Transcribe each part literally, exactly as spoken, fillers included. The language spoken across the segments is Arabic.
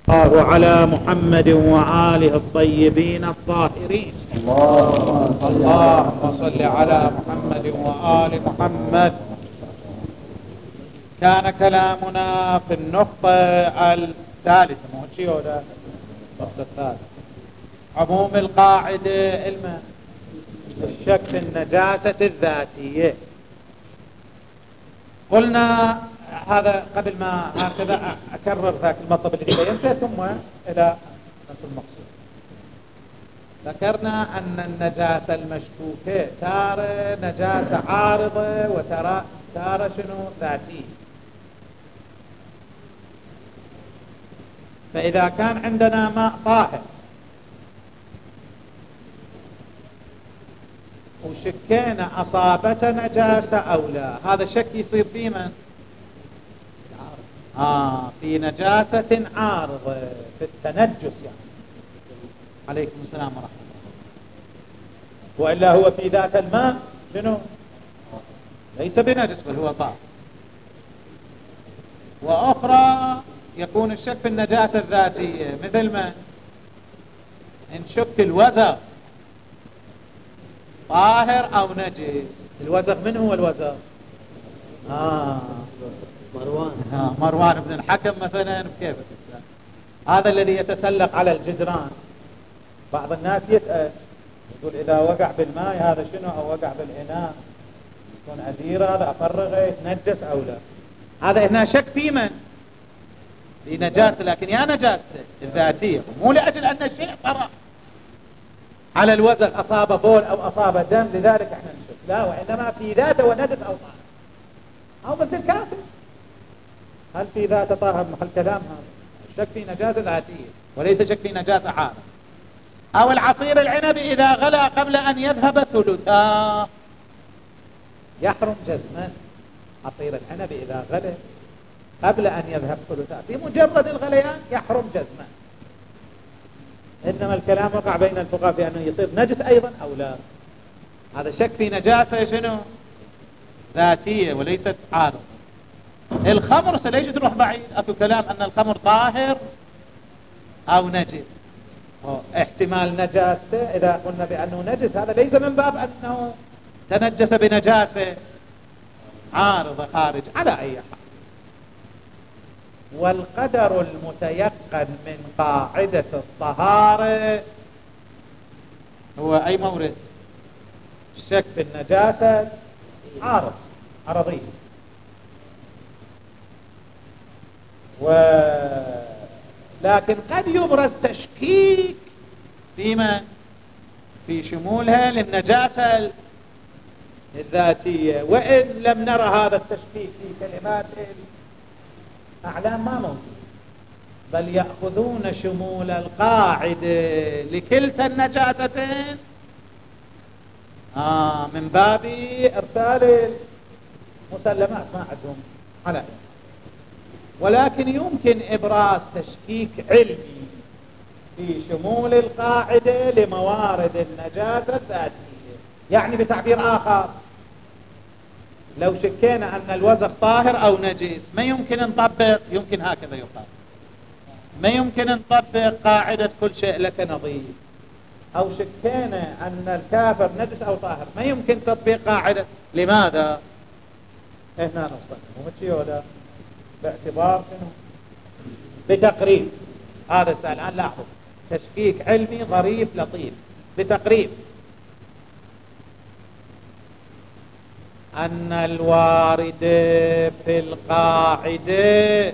الله على محمد وآله الطيبين الطاهرين. اللهم صل على محمد وآل محمد. كان كلامنا في النقطة الثالثة النقطة الثالثة عموم القاعدة علم الشك في النجاسة الذاتية. قلنا هذا قبل ما هكذا أكرر ذاك المطلب اللي بينته ثم إلى نفس المقصود. ذكرنا أن النجاسة المشكوكة تارة نجاسة عارضة وترى تارة شنو ذاتية. فإذا كان عندنا ماء طاهر وشكينا أصابته نجاسة أو لا، هذا شك يصير في من؟ آه في نجاسة عارضة في التنجس يعني. عليكم السلام ورحمة الله. وإلا هو في ذات الماء شنو؟ ليس بنجس بل هو طاهر. وأخرى يكون الشك في النجاسة الذاتية مثل ما إن شك الوزغ طاهر أو نجس. الوزغ من هو الوزغ؟ آه مروان. آه مروان بن الحكم مثلا. كيف هذا الذي يتسلق على الجدران؟ بعض الناس يسأل يقول إذا وقع بالماء هذا شنو أو وقع بالإناء يكون عذير هذا أفرغه يتنجس أو لا. هذا هنا شك في من؟ في نجاسة، لكن يا نجاسة الذاتية مو لأجل أن الشيء طرأ على الوزغ أصاب بول أو أصاب دم لذلك احنا نشك، لا، وإنما في ذاته ونجس أو طاهر أو مثل كافر. هل في ذاته طاهر محل كلام؟ هذا الشك في نجاسة ذاتية وليس شك في نجاسة عارضة. أو العصير العنبي إذا غلى قبل أن يذهب ثلثا يحرم جزما. عصير العنبي إذا غلى قبل أن يذهب ثلثا بمجرد الغليان يحرم جزما. إنما الكلام وقع بين الفقهاء بأنه يصير نجس أيضا أو لا. هذا شك في نجاسة شنو ذاتية وليست عارضة. الخمر سليش تروح بعيد، أكو كلام أن الخمر طاهر أو نجس. احتمال نجاسة إذا قلنا بأنه نجس هذا ليس من باب أنه تنجس بنجاسة عارضة خارج على أي حال. والقدر المتيقن من قاعدة الطهارة هو أي مورد؟ الشك في النجاسة عارض عرضية. ولكن قد يبرز تشكيك فيما في شمولها للنجاسة الذاتية، وإن لم نرى هذا التشكيك في كلمات أعلام ما موجود، بل يأخذون شمول القاعدة لكلتا النجاستين آه من باب إرسال مسلمات ما عندهم على. ولكن يمكن إبراز تشكيك علمي في شمول القاعدة لموارد النجاسة الذاتية. يعني بتعبير آخر، لو شكينا أن الوزغ طاهر أو نجس ما يمكن نطبق، يمكن هكذا يقال، ما يمكن نطبق قاعدة كل شيء لك نظير. أو شكينا أن الكافر نجس أو طاهر ما يمكن تطبيق قاعدة. لماذا؟ هنا نوصل ومتشيودا باعتبار شنو؟ بتقريب. هذا السؤال الآن لاحظ تشكيك علمي ظريف لطيف. بتقريب أن الوارد في القاعدة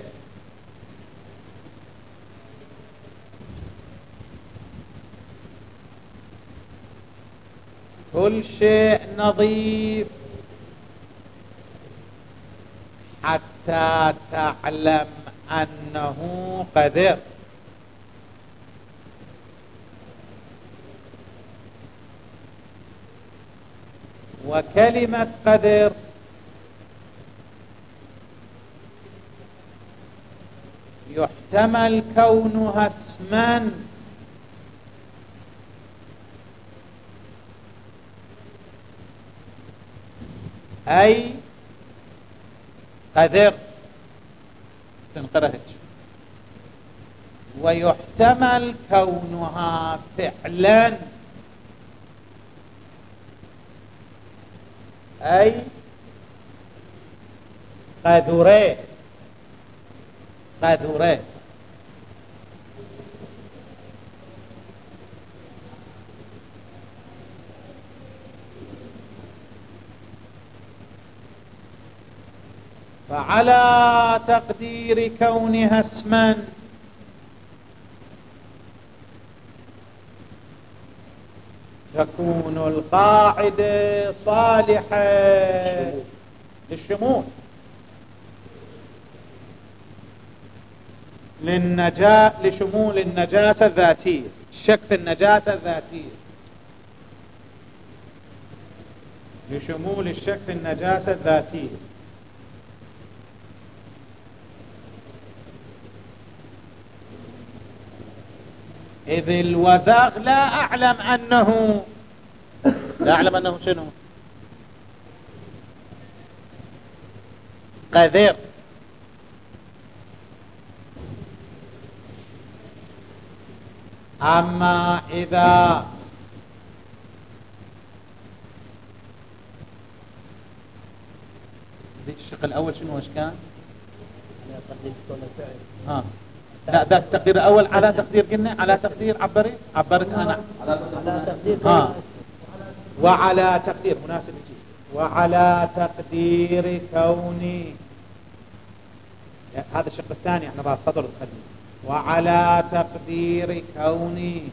كل شيء نظيف حتى تعلم أنه قدر. وكلمة قدر يحتمل كونها اسما أي قدر تنقرهج ويحتمل كونها فعلا، أي قدرت قدرت فعلى تقدير كونها اسما تكون القاعدة صالحة للشمول للنجاة لشمول النجاسة الذاتية، الشك في النجاسة الذاتية، لشمول الشك في النجاسة الذاتية. إذ الوزغ لا أعلم أنه لا أعلم أنه شنو؟ قذر. أما إذا الشق الأول شنو وش كان؟ ها لا ده التقدير الأول على تقدير قلنا على تقدير عبرت عبرت أنا على تقدير ها وعلى تقدير مناسب جدا وعلى تقدير كوني هذا الشق الثاني احنا بعد سطر الخدمة وعلى تقدير كوني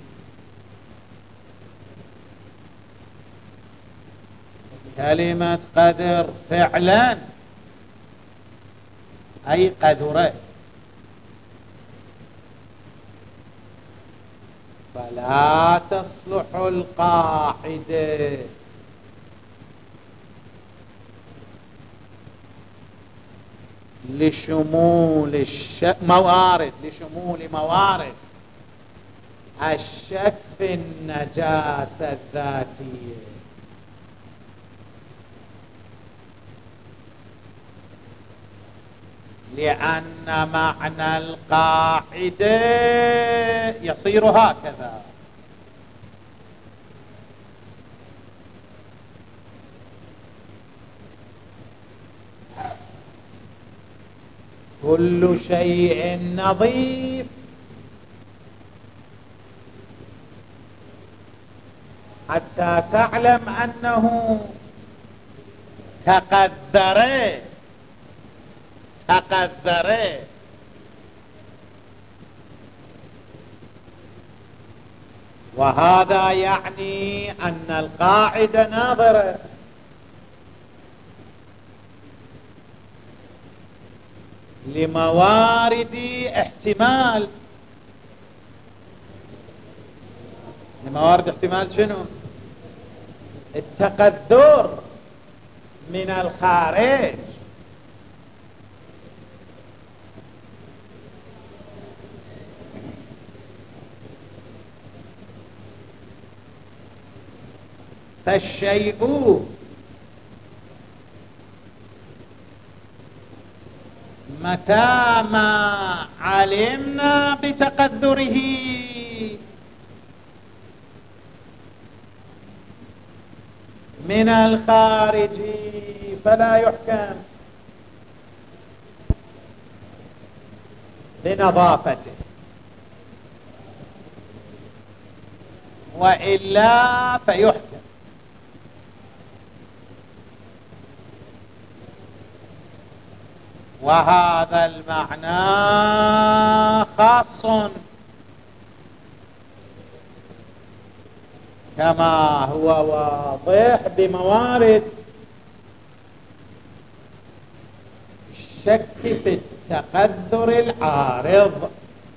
كلمة قدر فعلا أي قدرت فلا تصلح القاعدة لشمول الشك موارد لشمول موارد الشك في النجاسة الذاتية، لأن معنى القاعدة يصير هكذا: كل شيء نظيف حتى تعلم أنه تقدر تقدر وهذا يعني أن القاعدة ناظرة لموارد احتمال لموارد احتمال شنو؟ التقدر من الخارج. فالشيء متى ما علمنا بتقدره من الخارج فلا يحكم بنظافته، وإلا فيحكم. وهذا المعنى خاص كما هو واضح بموارد الشك في التقدر العارض.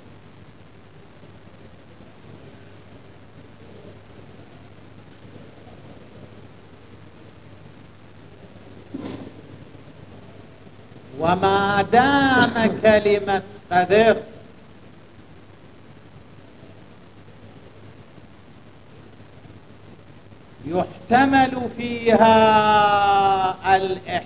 وما دام كلمة قدر يحتمل فيها الإح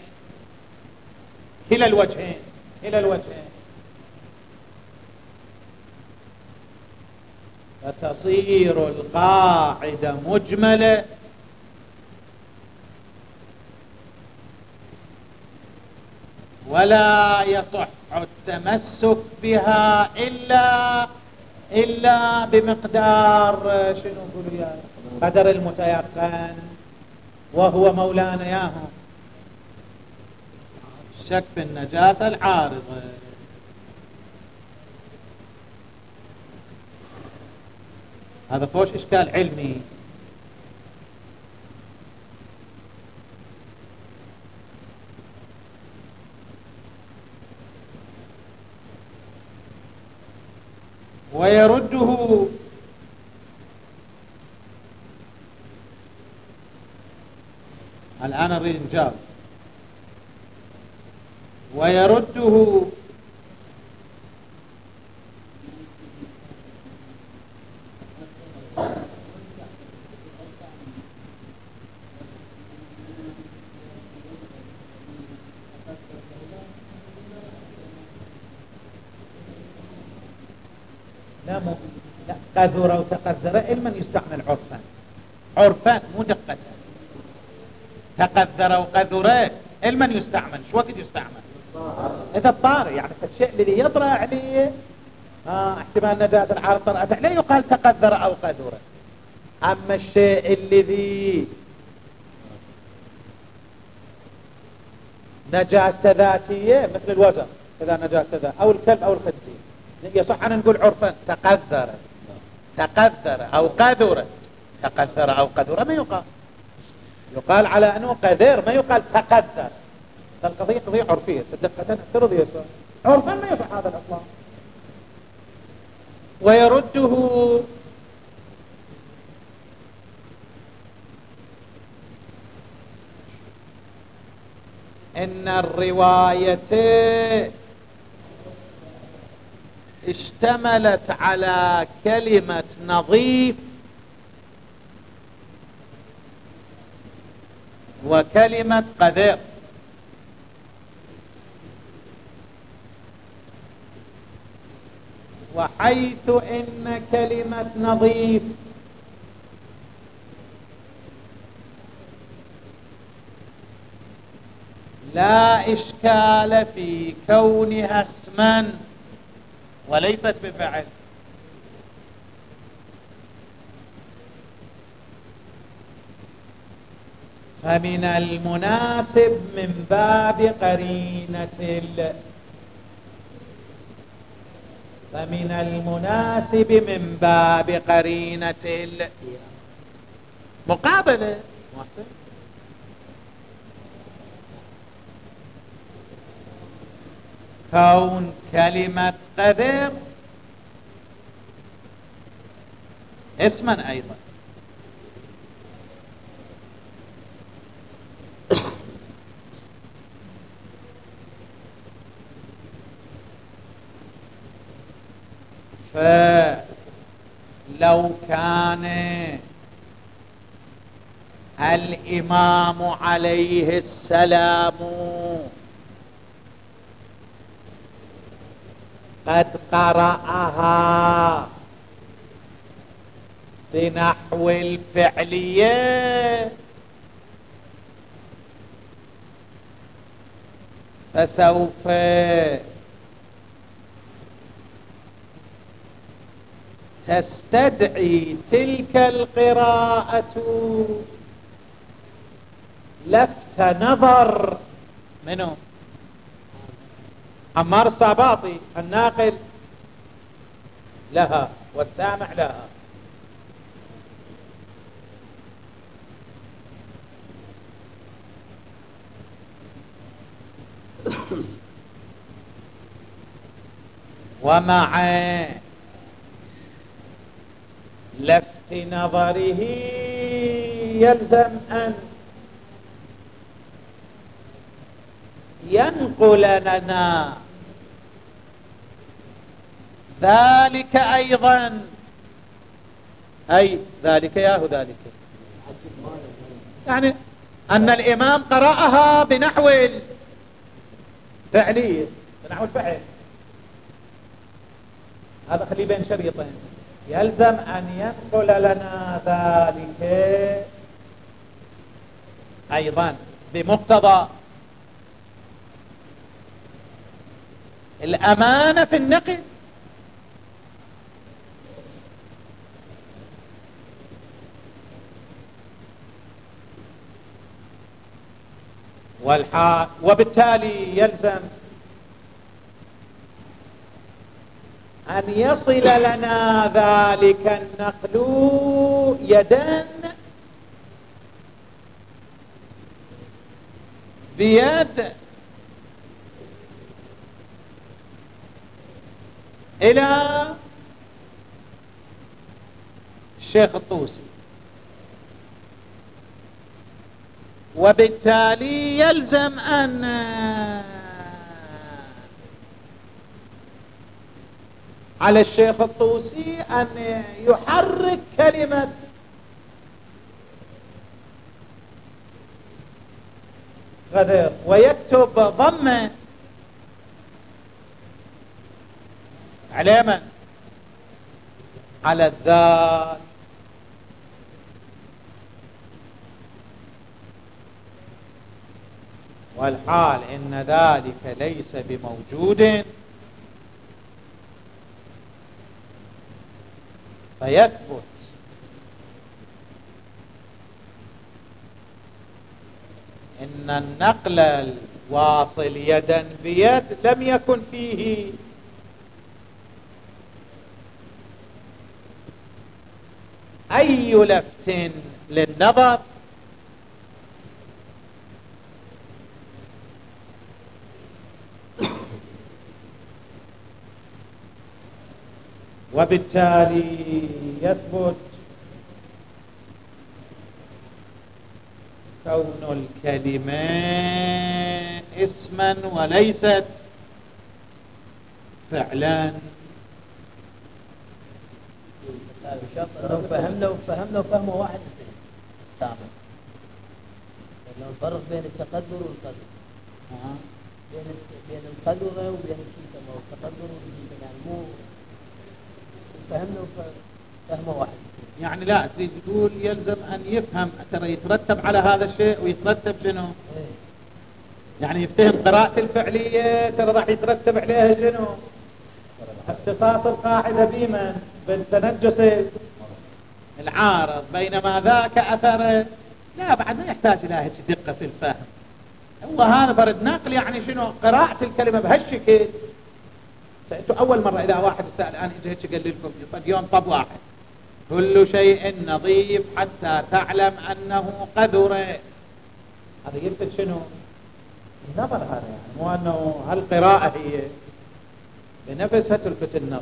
كلا الوجهين كلا الوجهين فتصير القاعدة مجملة ولا يصح التمسك بها إلا إلا بمقدار شنو نقول يا قدر المتيقن وهو مولانا ياهم الشك في النجاسة العارضة. هذا فوش إشكال علمي. ويرده الآن نريد نجاوب. ويرده لا مو لا قذر وتقذر علما يستعمل عرفا عرفا مو دقة. تقذر وقذر علما يستعمل شو وقت يستعمل إذا اضطر يعني الشيء الذي يطرأ عليه آه احتمال نجاة العارض طرأت عليه يقال تقذر أو قذر. أما الشيء الذي نجاسة ذاتية مثل الوزن إذا نجاسة ذاتية أو الكلب أو الخنزير يصح أن نقول عرفا تقذر تقذر أو قذر. تقذر أو قذر ما يقال يقال على أنه قذر ما يقال تقذر. القضية قضية عرفية صدقة افترض يسوع عرفا ما يصح هذا الأطلاق. ويرده إن الرواية اشتملت على كلمة نظيف وكلمة قذر. وحيث إن كلمة نظيف لا إشكال في كونها اسما وليست بفعل فمن المناسب من باب قرينة ال فمن المناسب من باب قرينة المقابلة كون كلمة قذر اسما أيضا. فلو كان الإمام عليه السلام قد قرأها بنحو الفعلية فسوف تستدعي تلك القراءة لفت نظر منه عمار الصعباطي الناقل لها والسامع لها. ومع لفت نظره يلزم أن ينقل لنا ذلك أيضا أي ذلك ياهو ذلك يعني أن الإمام قرأها بنحو الفعلية بنحو الفعل. هذا خلي بين شريطين يلزم أن ينقل لنا ذلك أيضا بمقتضى الأمانة في النقل. والحال وبالتالي يلزم أن يصل لنا ذلك النقل يدا بيد إلى الشيخ الطوسي، وبالتالي يلزم أن على الشيخ الطوسي أن يحرك كلمة غدر ويكتب ضمن على من؟ على الذات. والحال إن ذلك ليس بموجود، فيثبت إن النقل الواصل يدا بيد لم يكن فيه أي لفت للنظر، وبالتالي يثبت كون الكلمة اسما وليست فعلا. لو فهمنا وفهمنا وفهمه واحد تمام. لو نفرق بين التقدر والقدر أه. بين بين القدر وبين الشيطان والتقدر والشيطان، يعني مو فهمنا وفهمه واحد. يعني لا تريد تقول يلزم أن يفهم ترى يترتب على هذا الشيء ويترتب شنو؟ ايه. يعني يفتهم قراءة الفعلية ترى راح يترتب عليها شنو؟ اختصاص القاعدة بمن؟ بالتنجس العارض، بينما ذاك أثر لا بعد ما يحتاج إلى هيك دقة في الفهم. هو هذا فرد نقل، يعني شنو قراءة الكلمة بهالشكل. سألتوا أول مرة إذا واحد سأل أنا إجي هيك قال لكم قد يوم طب واحد كل شيء نظيف حتى تعلم أنه قذر، هذا يلفت شنو؟ النظر هذا، يعني مو أنه هالقراءة هي بنفسها تلفت النظر.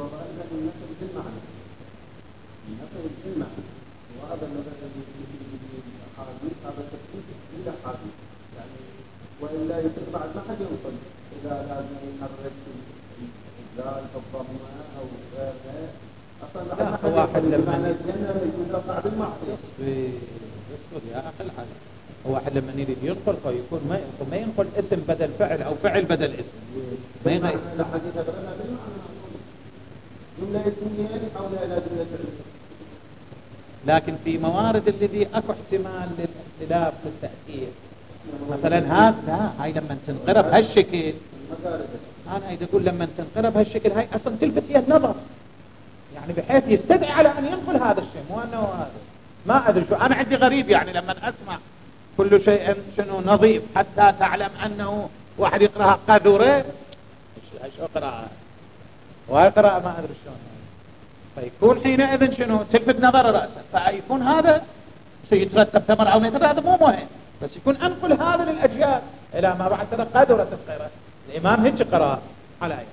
النقل بالمعنى وهذا النظر الذي في الاحاديث هذا تفسير للاحاديث، يعني والا يصير بعد ما حد يوصل اذا لازم يحرك الزال او الضمه او غيرها. اصلا لا واحد لما الجنه يكون بعد المعصيه. اصبر يا اخي الحاج، هو واحد لما يريد ينقل فيكون ما ما ينقل اسم بدل فعل او فعل بدل اسم. ما يغير الحديث هذا بالمعنى جمله اسميه حول الى جمله فعليه. لكن في موارد الذي اكو احتمال للاختلاف في التأثير، مثلا هذا لا هاي لما تنقرب هالشكل، انا اذا اقول لما تنقرب هالشكل هاي اصلا تلفت هي النظر، يعني بحيث يستدعي على ان ينقل هذا الشيء، مو انه هذا ما ادري شو. انا عندي غريب يعني لما اسمع كل شيء شنو نظيف حتى تعلم انه واحد يقراها قذوره، ايش اقرا وهاي قراءه ما ادري شلون، فيكون حينئذ شنو تلفت نظر راسا، فيكون هذا سيترتب ثمر او مثل هذا مو مهم، بس يكون انقل هذا للاجيال الى ما بعد ترى قذوره القراءه. الامام هيك قرا على ايه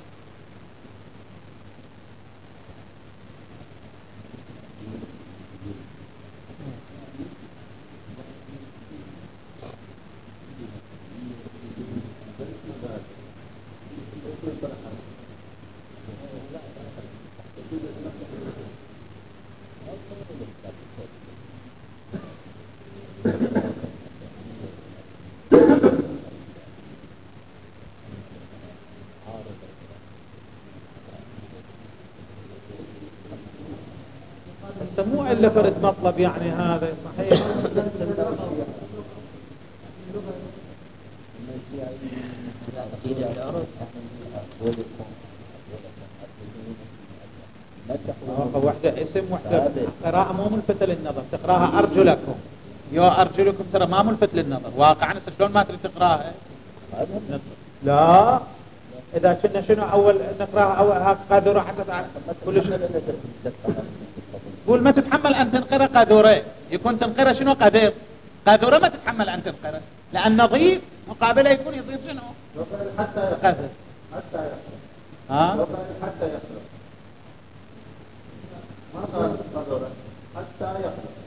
بس مو إلا فرد مطلب يعني هذا صحيح. وحدة اسم وحدة قراءة مو ملفتة للنظر، تقراها أرجلكم يو أرجلكم ترى ما ملفت للنظر واقعا. شلون ما تريد تقراها؟ لا إذا كنا شنو أول نقراها أول قادرة حتى تعرف كل شيء. قول ما تتحمل أن تنقر قادرة، يكون تنقر شنو قدير، قادرة ما تتحمل أن تنقر لأن نظيف مقابله يكون يصير شنو حتى قدر حتى يخلق ها حتى يخلق ما قال قادرة حتى يخلق.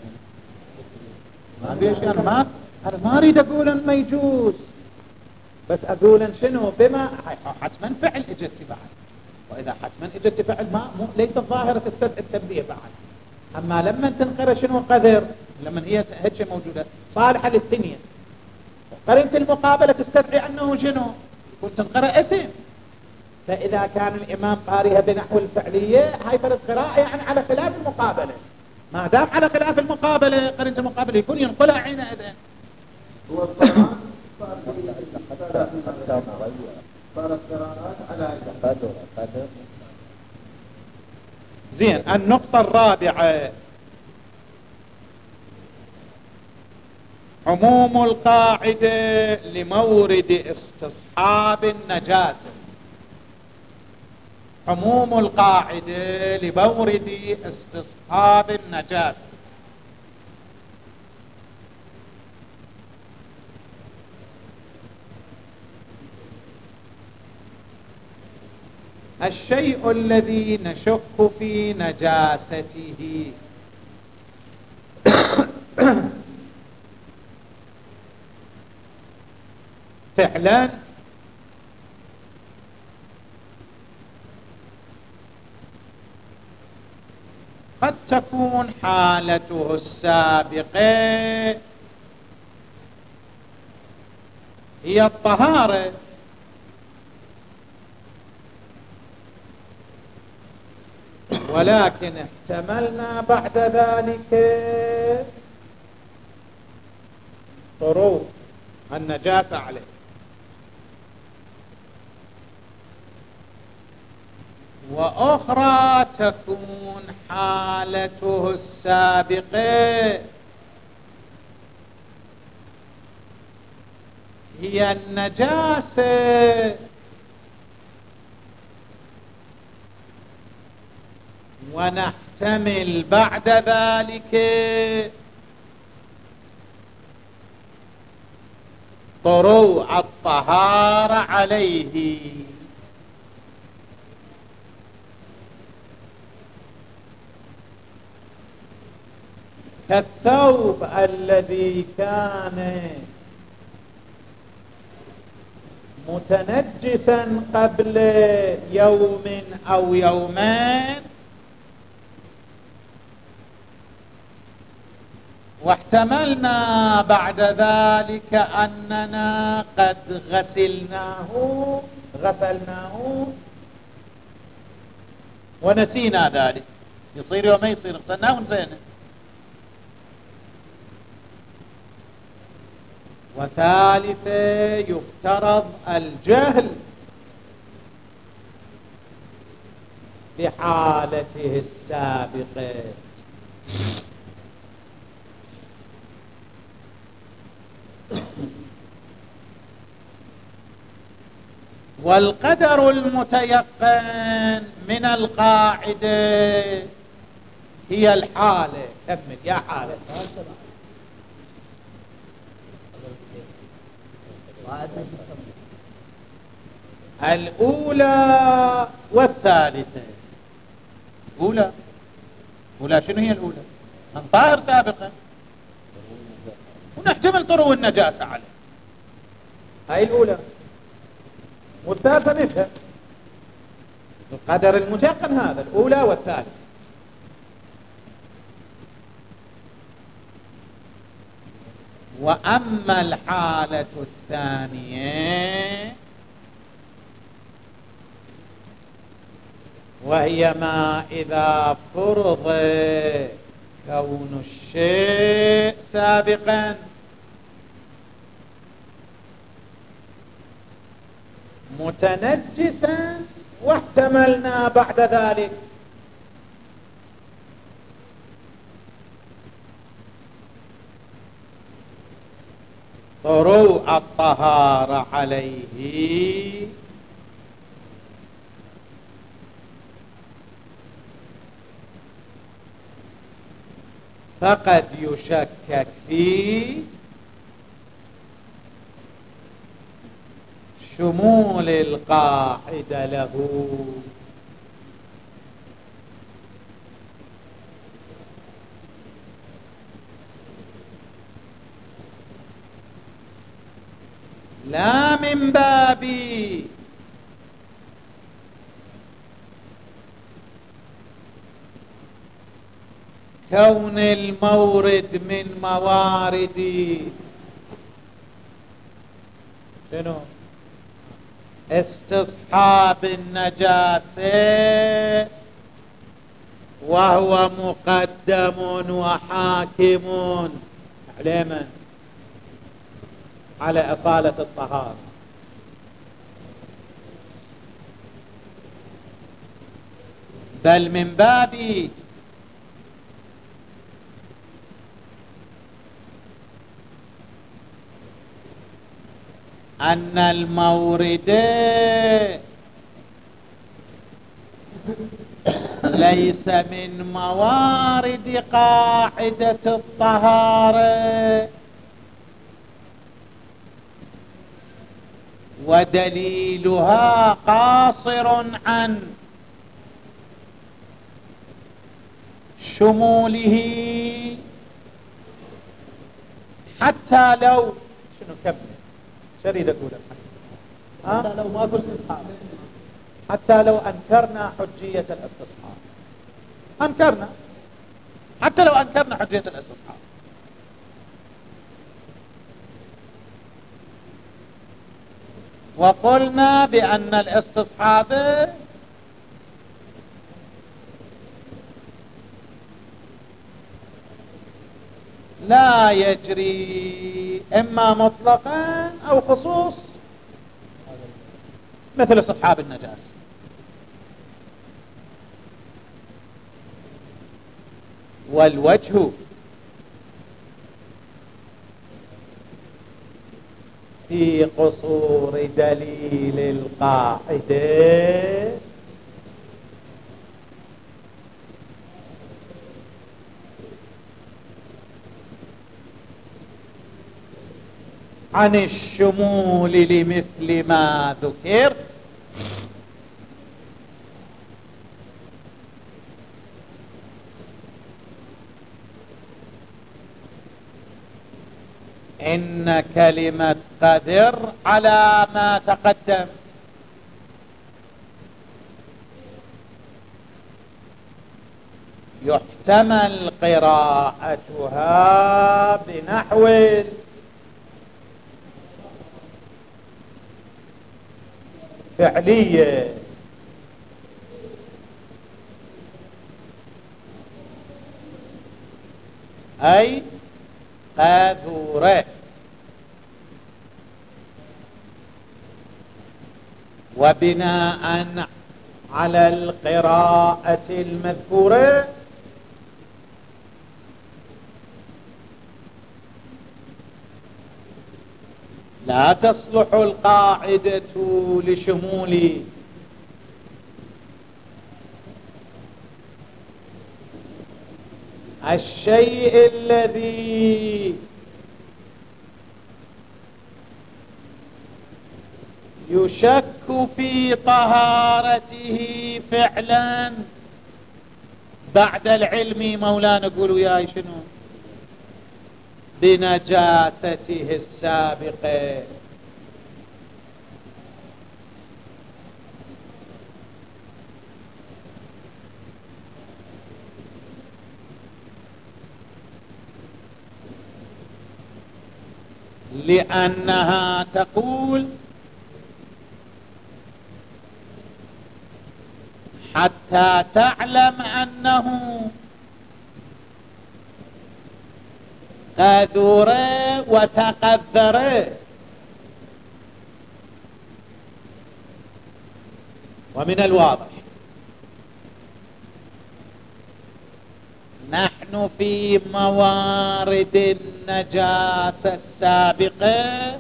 ما في شيء. أنا ما أنا ما أريد أقول أن ما يجوز، بس أقول أن شنو بما حتما فعل إجت بعد، وإذا حتما إجت فعل ما مو ليس الظاهرة تستدعي التنبيه بعد. أما لما تنقر شنو قدر، لما هي هيك موجودة صالحة للثنية، قرينة المقابلة تستدعي أنه شنو يكون تنقر اسم. فإذا كان الإمام قارئها بنحو الفعلية هاي فرد قراءة يعني على خلاف المقابلة، ما دام على خلاف المقابلة قرينة المقابلة يكون ينقلها حينئذ. هو القرآن صارت قراءات على قدر قدر. زين. النقطة الرابعة عموم القاعدة لمورد استصحاب النجاسة. عموم القاعدة لمورد استصحاب النجاسة. الشيء الذي نشك في نجاسته فعلا قد تكون حالته السابقة هي الطهارة، ولكن احتملنا بعد ذلك طروق النجاسة عليه. وأخرى تكون حالته السابقة هي النجاسة ونحتمل بعد ذلك طروع الطهارة عليه. كالثوب الذي كان متنجسا قبل يوم أو يومين واحتملنا بعد ذلك أننا قد غسلناه غسلناه ونسينا ذلك، يصير يوم يصير غسلناه ونسينا. وثالثة يفترض الجهل بحالته السابقة. والقدر المتيقن من القاعدة هي الحالة. كمل يا حالة. الأولى والثالثة. أولى أولى شنو هي الأولى؟ من طاهر سابقا ونحتمل طرو النجاسة عليه، هاي الأولى. والثالثة نفهم القدر المتيقن هذا الأولى والثالثة. وأما الحالة الثانية وهي ما إذا فرض كون الشيء سابقا متنجسا واحتملنا بعد ذلك طروء الطهارة عليه فقد يشكك في شمول القاعدة له. لا من باب كون المورد من موارد شنو استصحاب النجاسة وهو مقدم وحاكم على من؟ على أصالة الطهارة. بل من باب أن المورد ليس من موارد قاعدة الطهارة ودليلها قاصر عن شموله حتى لو شنو كمل شريد أقول حتى لو ما كنت استصحاب حتى لو أنكرنا حجية الاستصحاب أنكرنا حتى لو أنكرنا حجية الاستصحاب وقلنا بأن الاستصحاب لا يجري إما مطلقا أو خصوص مثل استصحاب النجاسة. والوجه في قصور دليل القاعدة عن الشمول لمثل ما ذكر إن كلمة قدر على ما تقدم يحتمل قراءتها بنحو فعلية أي قاذورة وبناء على القراءة المذكورة لا تصلح القاعدة لشمول الشيء الذي يشك في طهارته فعلا بعد العلم. مولانا قولوا يا شنو بنجاسته السابقة. لأنها تقول حتى تعلم أنه قذر وتقذر. ومن الواضح نحن في موارد النجاسة السابقة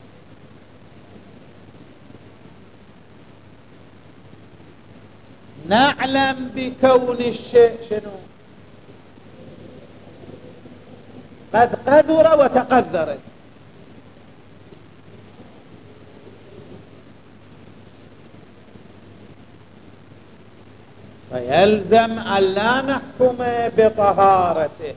نعلم بكون الشيء شنو قد قذر وتقذر، فيلزم أن لا نحكم بطهارته،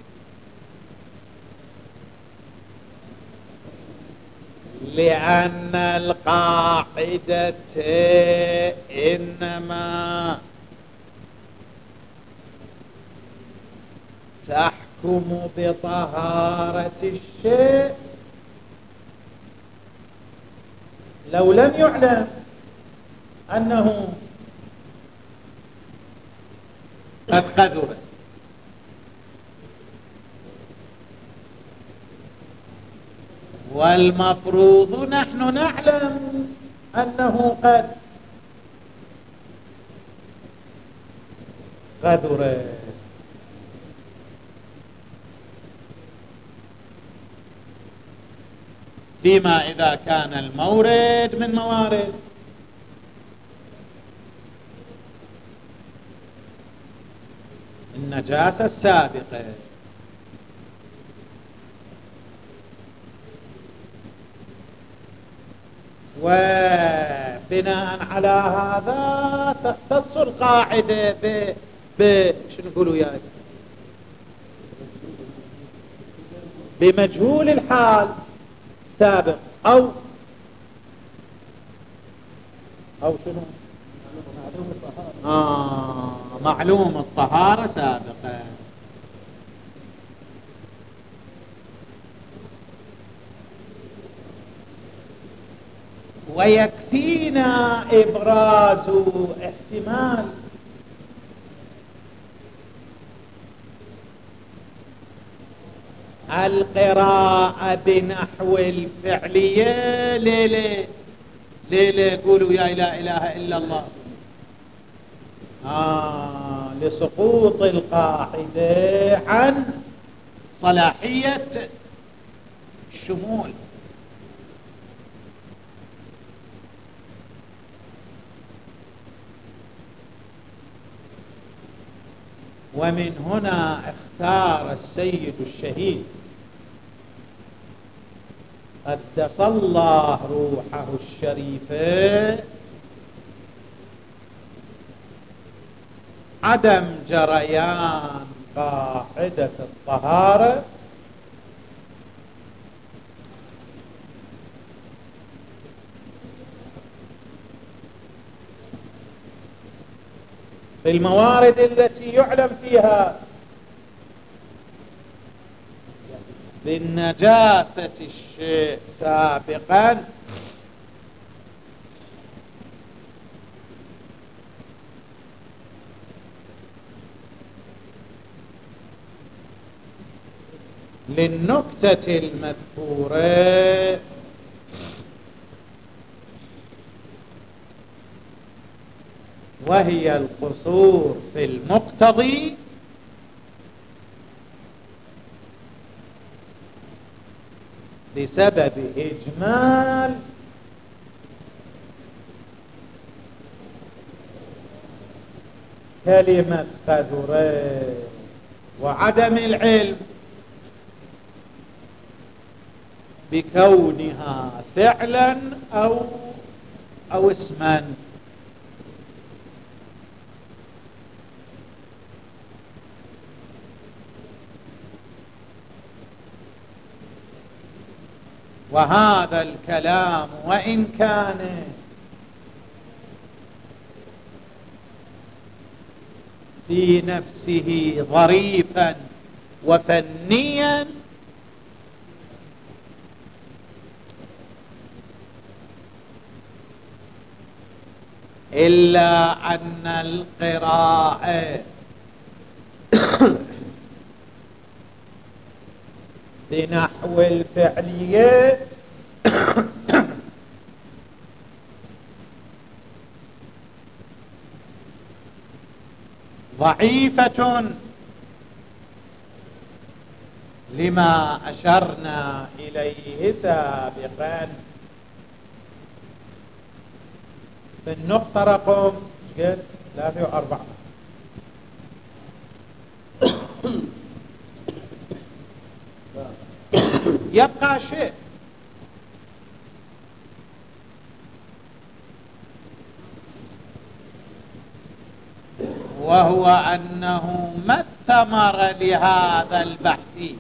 لأن القاعدة إنما تحكم بطهارة الشيء لو لم يعلم أنه قد قذر. والمفروض نحن نعلم أنه قد قذر. فيما إذا كان المورد من موارد النجاسة السابقة. وبناء على هذا تختص القاعدة ب ب شنو نقولوا يا بمجهول الحال سابق أو أو شنو آه معلوم الطهارة سابقا. ويكفينا إبراز احتمال القراءة بنحو الفعلية ليلة ليلة قولوا يا لا إله إلا الله آه لسقوط القاعدة عن صلاحية الشمول. ومن هنا اختار السيد الشهيد قدس الله روحه الشريفة عدم جريان قاعدة الطهارة في الموارد التي يعلم فيها بالنجاسة الشيء سابقا للنكتة المذكورة وهي القصور في المقتضي بسبب إجمال كلمة قذرة وعدم العلم بكونها فعلا أو أو اسما. وهذا الكلام وإن كان في نفسه ظريفا وفنيا إلا أن القراءة بنحو الفعلية ضعيفة لما أشرنا إليه سابقا. في النقطة رقم ثلاثة وأربعة يبقى شيء، وهو أنه ما الثمر لهذا البحث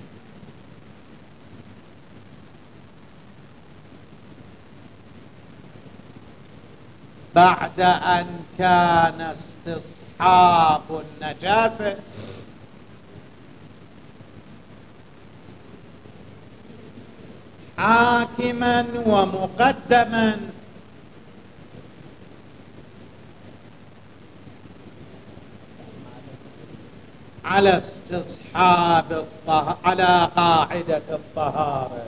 بعد أن كان استصحاب النجاسة حاكما ومقدما على استصحاب الطهارة، على قاعدة الطهارة.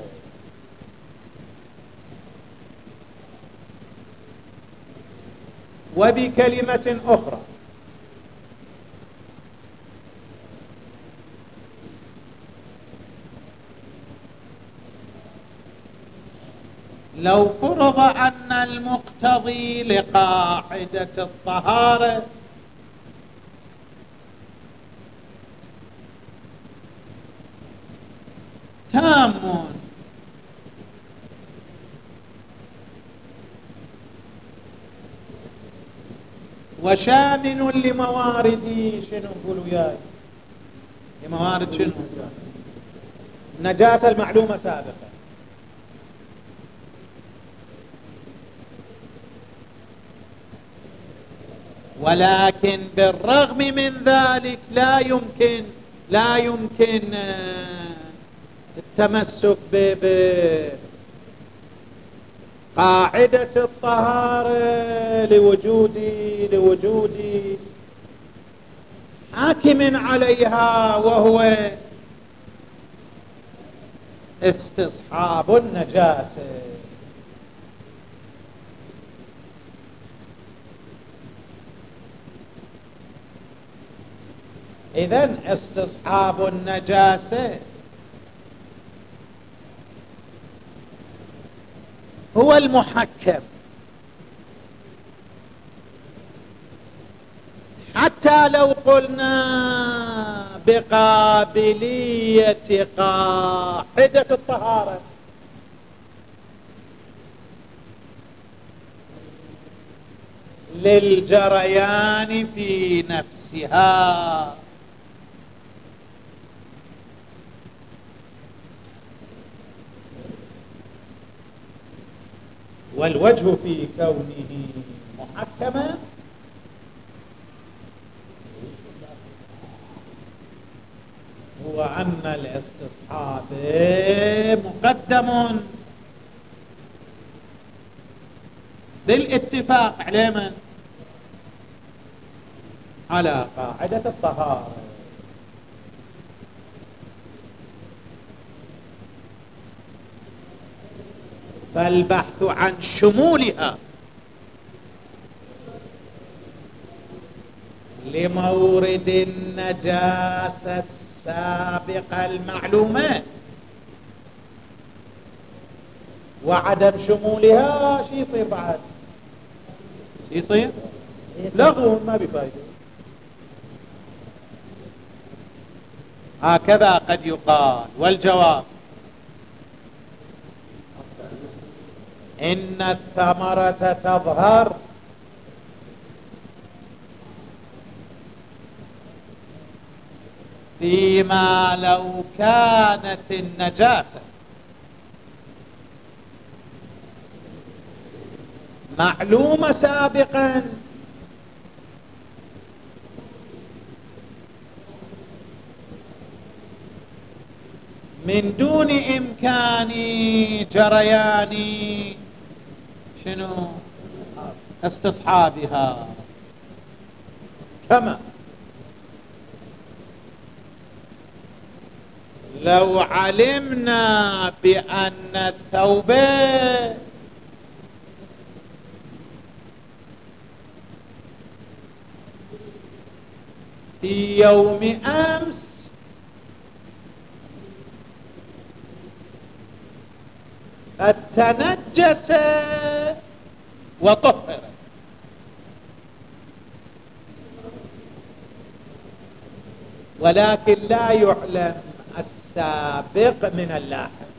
وبكلمة أخرى، لو فرض أن المقتضي لقاعدة الطهارة تام وشامل لموارد شنو نقولوا ياي لموارد شنو النجاسة المعلومة سابقا، ولكن بالرغم من ذلك لا يمكن لا يمكن التمسك بقاعدة الطهارة لوجود لوجود حاكم عليها وهو استصحاب النجاسة. إذن استصحاب النجاسة هو المحكم، حتى لو قلنا بقابلية قاعدة الطهارة للجريان في نفسها، والوجه في كونه محكما هو أن الاستصحاب مقدم بالاتفاق على من؟ على قاعدة الطهارة. فالبحث عن شمولها لمورد النجاسة السابقة المعلومة وعدم شمولها شي يصير بعد شي يصير لغو ما بفايدة. هكذا قد يقال. والجواب إن الثمرة تظهر فيما لو كانت النجاسة معلومة سابقا من دون إمكان جريان شنو استصحابها. كما لو علمنا بأن الثوب في يوم أمس قد تنجس وطهر، ولكن لا يعلم السابق من اللاحق،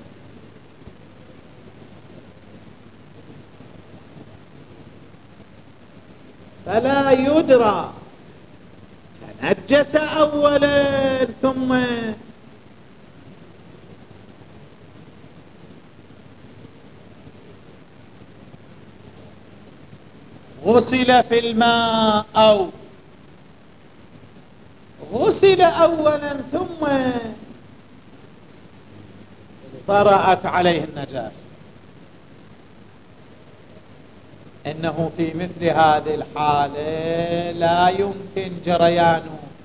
فلا يدرى تنجس أولا ثم غسل في الماء أو غسل أولا ثم طرأت عليه النجاسة. إنه في مثل هذه الحالة لا يمكن جريان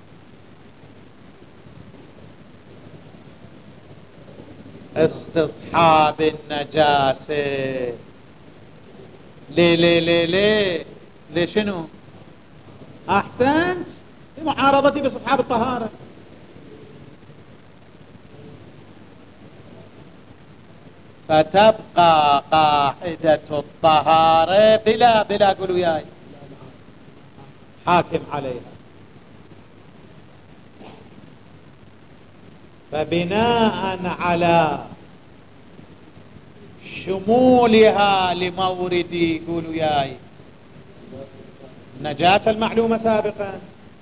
استصحاب النجاسة. ليه ليه ليه ليه ليه شنو؟ أحسنت، بمعارضتي باستصحاب الطهارة. فتبقى قاعدة الطهارة بلا بلا قولوا ياي حاكم عليها. فبناء على شمولها لمورد قولوا ياي نجاة المعلومة سابقا،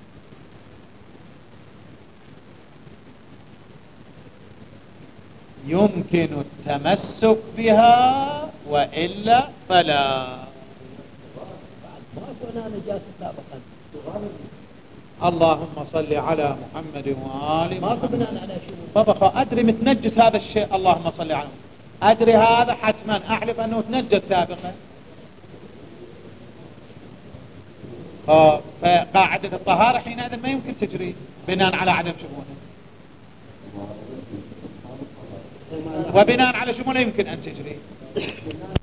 يمكن التمسك بها وإلا فلا. ما كنا نجاسة سابقا. اللهم صل على محمد وآل ما محمد. بناء على شنو؟ بابا أدري متنجس هذا الشيء، اللهم صل على محمد. أدري هذا حتما أعرف أنه تنجس سابقا. فقاعدة الطهارة حينئذ ما يمكن تجري بناء على عدم شموله، وبناء على شموله يمكن أن تجري.